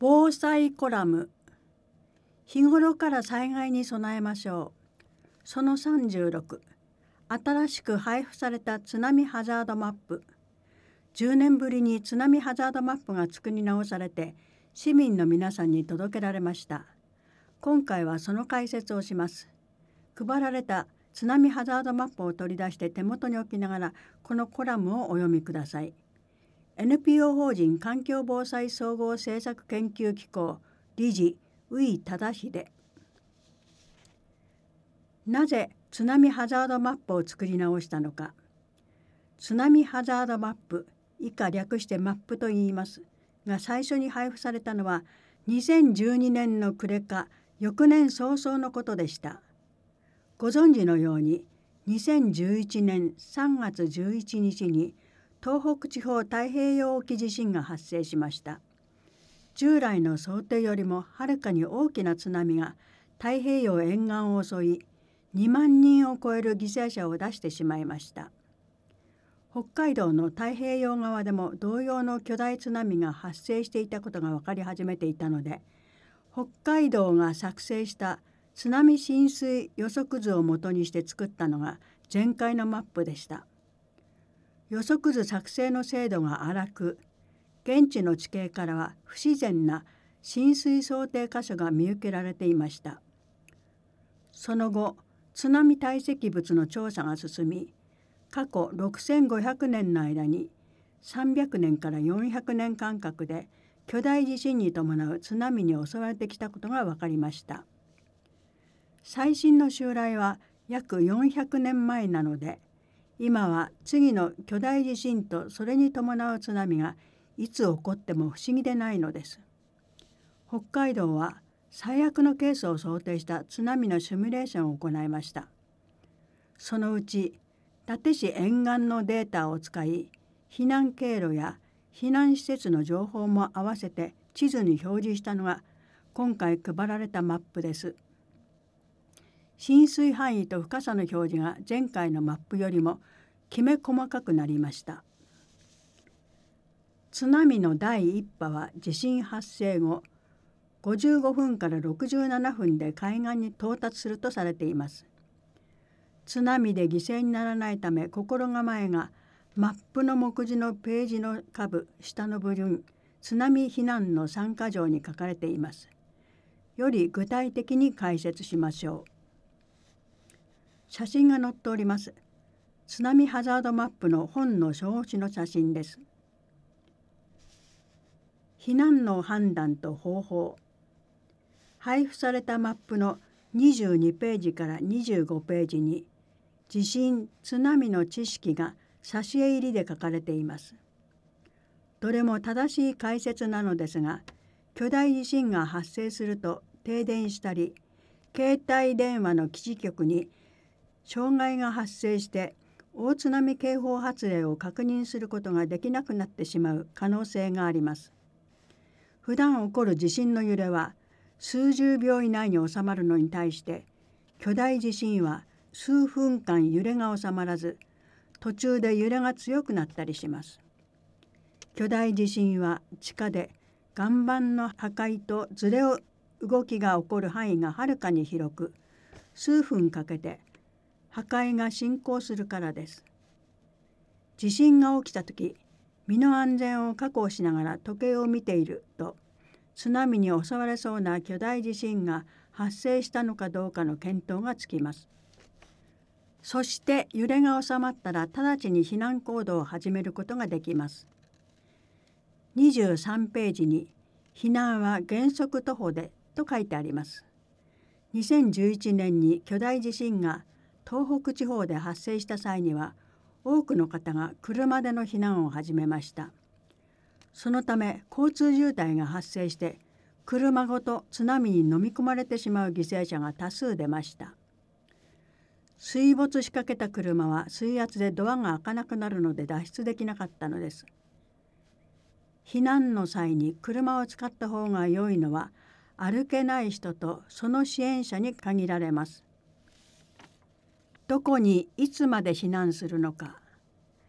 防災コラム。日頃から災害に備えましょう。その36。新しく配布された津波ハザードマップ。10年ぶりに津波ハザードマップが作り直されて市民の皆さんに届けられました。今回はその解説をします。配られた津波ハザードマップを取り出して手元に置きながらこのコラムをお読みください。NPO 法人環境防災総合政策研究機構理事宇井忠秀。なぜ津波ハザードマップを作り直したのか。津波ハザードマップ、以下略してマップと言いますが、最初に配布されたのは2012年の暮れか翌年早々のことでした。ご存知のように2011年3月11日に東北地方太平洋沖地震が発生しました。従来の想定よりもはるかに大きな津波が太平洋沿岸を襲い、2万人を超える犠牲者を出してしまいました。北海道の太平洋側でも同様の巨大津波が発生していたことが分かり始めていたので、北海道が作成した津波浸水予測図をもとにして作ったのが前回のマップでした。予測図作成の精度が荒く、現地の地形からは不自然な浸水想定箇所が見受けられていました。その後、津波堆積物の調査が進み、過去6500年の間に300年から400年間隔で巨大地震に伴う津波に襲われてきたことが分かりました。最新の襲来は約400年前なので、今は次の巨大地震とそれに伴う津波がいつ起こっても不思議でないのです。北海道は最悪のケースを想定した津波のシミュレーションを行いました。そのうち伊達市沿岸のデータを使い、避難経路や避難施設の情報も合わせて地図に表示したのが今回配られたマップです。浸水範囲と深さの表示が前回のマップよりもきめ細かくなりました。津波の第1波は地震発生後55分から67分で海岸に到達するとされています。津波で犠牲にならないため心構えがマップの目次のページの下部下の部分、津波避難の参加条に書かれています。より具体的に解説しましょう。写真が載っております。津波ハザードマップの本の表紙の写真です。避難の判断と方法。配布されたマップの22ページから25ページに地震・津波の知識が挿絵入りで書かれています。どれも正しい解説なのですが、巨大地震が発生すると停電したり、携帯電話の基地局に障害が発生して大津波警報発令を確認することができなくなってしまう可能性があります。普段起こる地震の揺れは数十秒以内に収まるのに対して、巨大地震は数分間揺れが収まらず、途中で揺れが強くなったりします。巨大地震は地下で岩盤の破壊とずれ動きが起こる範囲がはるかに広く、数分かけて破壊が進行するからです。地震が起きたとき、身の安全を確保しながら時計を見ていると、津波に襲われそうな巨大地震が発生したのかどうかの見当がつきます。そして揺れが収まったら直ちに避難行動を始めることができます。23ページに避難は原則徒歩でと書いてあります。2011年に巨大地震が東北地方で発生した際には多くの方が車での避難を始めました。そのため交通渋滞が発生して車ごと津波に飲み込まれてしまう犠牲者が多数出ました。水没しかけた車は水圧でドアが開かなくなるので脱出できなかったのです。避難の際に車を使った方が良いのは歩けない人とその支援者に限られます。どこにいつまで避難するの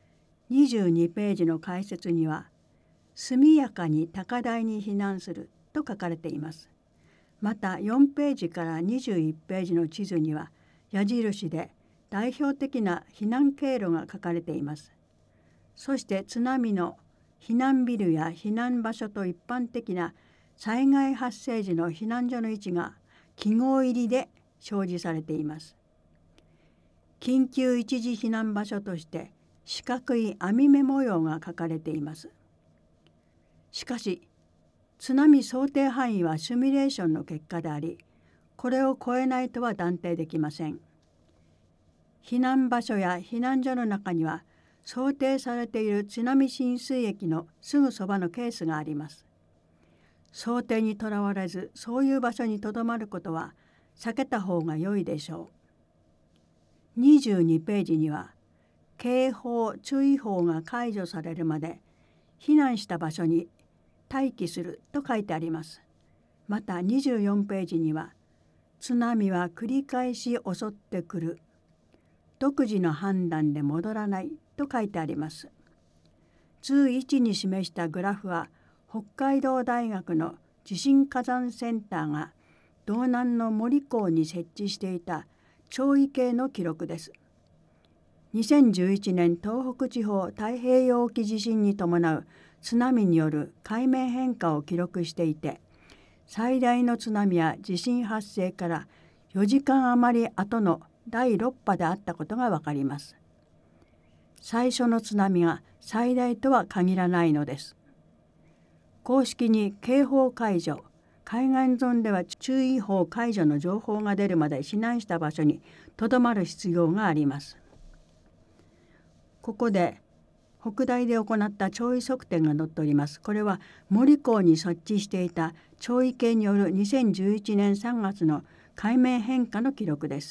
か。22ページの解説には、速やかに高台に避難すると書かれています。また4ページから21ページの地図には矢印で代表的な避難経路が書かれています。そして津波の避難ビルや避難場所と一般的な災害発生時の避難所の位置が記号入りで表示されています。緊急一時避難場所として四角い網目模様が書かれています。しかし津波想定範囲はシミュレーションの結果であり、これを超えないとは断定できません。避難場所や避難所の中には想定されている津波浸水域のすぐそばのケースがあります。想定にとらわれず、そういう場所にとどまることは避けた方が良いでしょう。22ページには、警報・注意報が解除されるまで避難した場所に待機すると書いてあります。また24ページには、津波は繰り返し襲ってくる。独自の判断で戻らないと書いてあります。図1に示したグラフは、北海道大学の地震火山センターが道南の森港に設置していた潮位計の記録です。2011年東北地方太平洋沖地震に伴う津波による海面変化を記録していて、最大の津波は地震発生から4時間余り後の第6波であったことがわかります。最初の津波が最大とは限らないのです。公式に警報解除、海岸沿では注意報解除の情報が出るまで避難した場所にとどまる必要があります。ここで北大で行った潮位測定が載っております。これは森港に設置していた潮位計による2011年3月の海面変化の記録です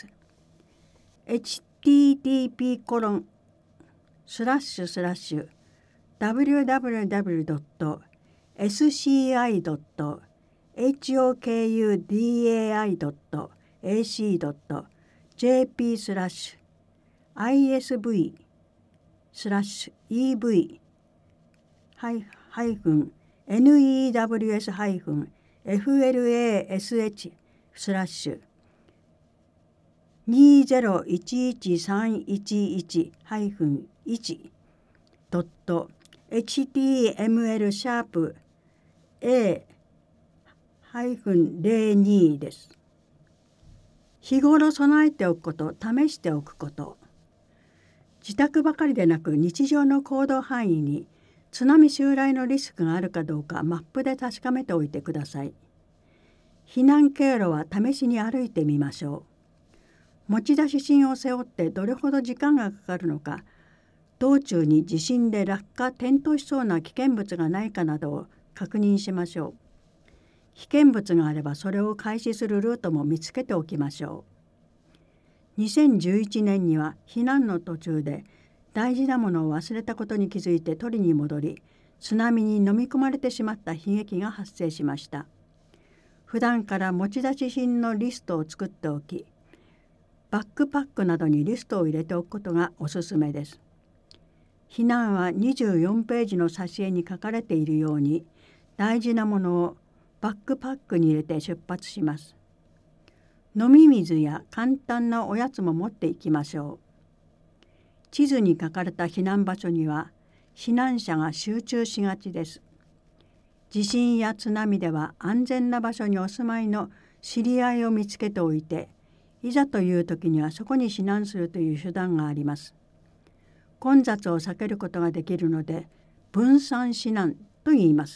。www.sci.html-a-02 です。日頃備えておくこと、試しておくこと。自宅ばかりでなく日常の行動範囲に津波襲来のリスクがあるかどうかマップで確かめておいてください。避難経路は試しに歩いてみましょう。持ち出し芯を背負ってどれほど時間がかかるのか、道中に地震で落下・転倒しそうな危険物がないかなどを確認しましょう。危険物があればそれを開始するルートも見つけておきましょう。2011年には避難の途中で大事なものを忘れたことに気づいて取りに戻り、津波に飲み込まれてしまった悲劇が発生しました。普段から持ち出し品のリストを作っておき、バックパックなどにリストを入れておくことがおすすめです。避難は24ページの挿絵に書かれているように、大事なものをバックパックに入れて出発します。飲み水や簡単なおやつも持っていきましょう。地図に書かれた避難場所には避難者が集中しがちです。地震や津波では安全な場所にお住まいの知り合いを見つけておいて、いざという時にはそこに避難するという手段があります。混雑を避けることができるので分散避難と言います。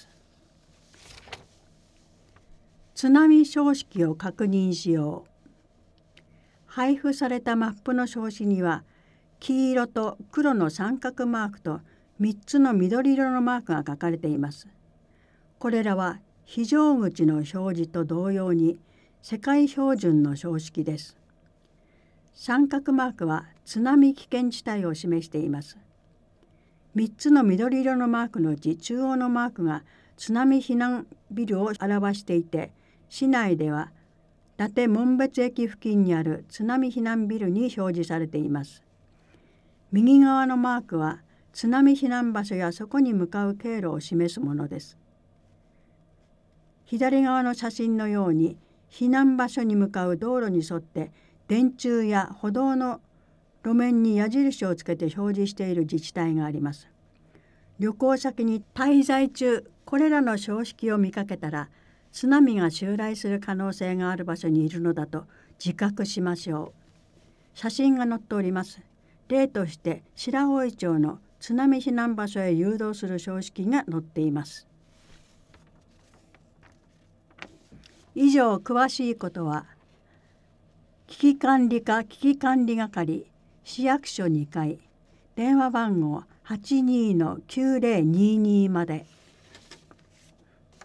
津波標識を確認しよう。配布されたマップの表紙には黄色と黒の三角マークと3つの緑色のマークが書かれています。これらは非常口の表示と同様に世界標準の標識です。三角マークは津波危険地帯を示しています。3つの緑色のマークのうち中央のマークが津波避難ビルを表していて、市内では伊達紋別駅付近にある津波避難ビルに表示されています。右側のマークは津波避難場所やそこに向かう経路を示すものです。 左側の写真のように避難場所に向かう道路に沿って電柱や歩道の路面に矢印をつけて表示している自治体があります。旅行先に滞在中、これらの標識を見かけたら、津波が襲来する可能性がある場所にいるのだと自覚しましょう。写真が載っております。例として白老町の津波避難場所へ誘導する標識が載っています。以上、詳しいことは危機管理課危機管理係市役所2階電話番号 82-9022 まで。